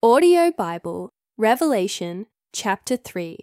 Audio Bible, Revelation, chapter 3.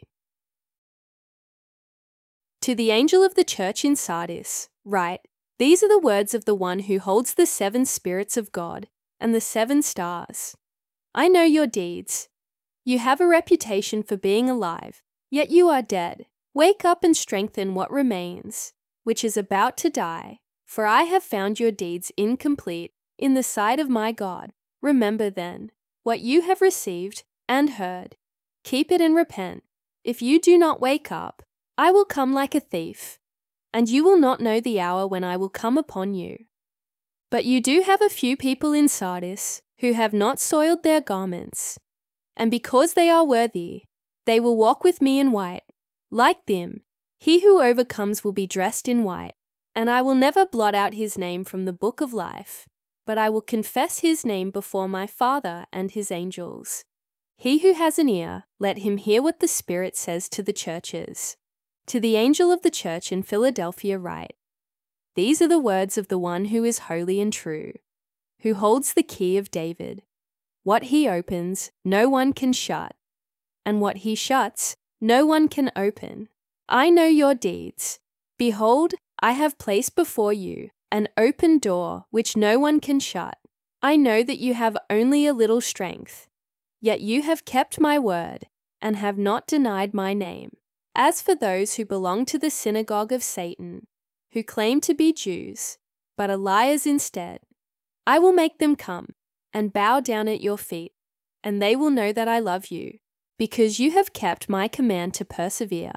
To the angel of the church in Sardis, write, These are the words of the one who holds the 7 spirits of God and the 7 stars. I know your deeds. You have a reputation for being alive, yet you are dead. Wake up and strengthen what remains, which is about to die, for I have found your deeds incomplete in the sight of my God. Remember then what you have received and heard. Keep it and repent. If you do not wake up, I will come like a thief, and you will not know the hour when I will come upon you. But you do have a few people in Sardis who have not soiled their garments, and because they are worthy, they will walk with me in white. Like them, he who overcomes will be dressed in white, and I will never blot out his name from the book of life, but I will confess his name before my Father and his angels. He who has an ear, let him hear what the Spirit says to the churches. To the angel of the church in Philadelphia write, These are the words of the one who is holy and true, who holds the key of David. What he opens, no one can shut, and what he shuts, no one can open. I know your deeds. Behold, I have placed before you an open door which no one can shut. I know that you have only a little strength, yet you have kept my word and have not denied my name. As for those who belong to the synagogue of Satan, who claim to be Jews, but are liars instead, I will make them come and bow down at your feet, and they will know that I love you, because you have kept my command to persevere.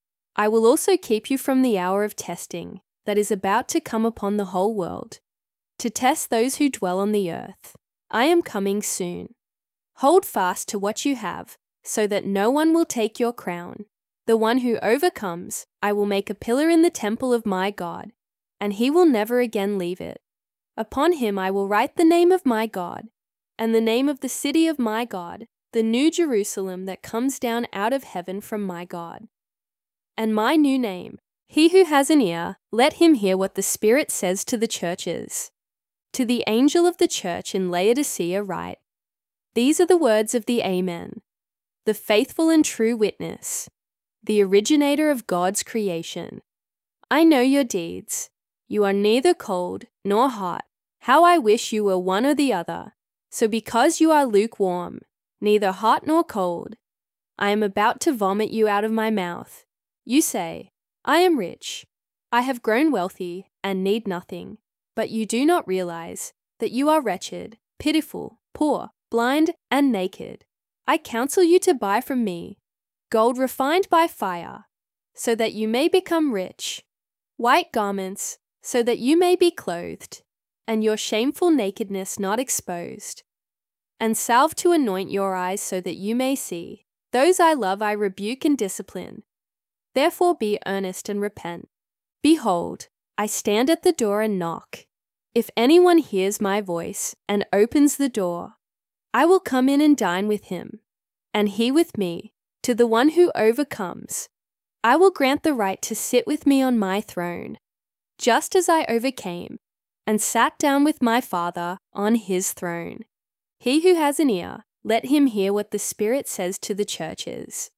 I will also keep you from the hour of testing that is about to come upon the whole world, to test those who dwell on the earth. I am coming soon. Hold fast to what you have, so that no one will take your crown. The one who overcomes, I will make a pillar in the temple of my God, and he will never again leave it. Upon him I will write the name of my God, and the name of the city of my God, the new Jerusalem that comes down out of heaven from my God. And my new name. He who has an ear, let him hear what the Spirit says to the churches. To the angel of the church in Laodicea write, These are the words of the Amen, the faithful and true witness, the originator of God's creation. I know your deeds. You are neither cold nor hot. How I wish you were one or the other. So because you are lukewarm, neither hot nor cold, I am about to vomit you out of my mouth. You say, I am rich. I have grown wealthy and need nothing. But you do not realize that you are wretched, pitiful, poor, blind, and naked. I counsel you to buy from me gold refined by fire, so that you may become rich, white garments, so that you may be clothed, and your shameful nakedness not exposed, and salve to anoint your eyes so that you may see. Those I love I rebuke and discipline. Therefore be earnest and repent. Behold, I stand at the door and knock. If anyone hears my voice and opens the door, I will come in and dine with him, and he with me. To the one who overcomes, I will grant the right to sit with me on my throne, just as I overcame and sat down with my Father on his throne. He who has an ear, let him hear what the Spirit says to the churches.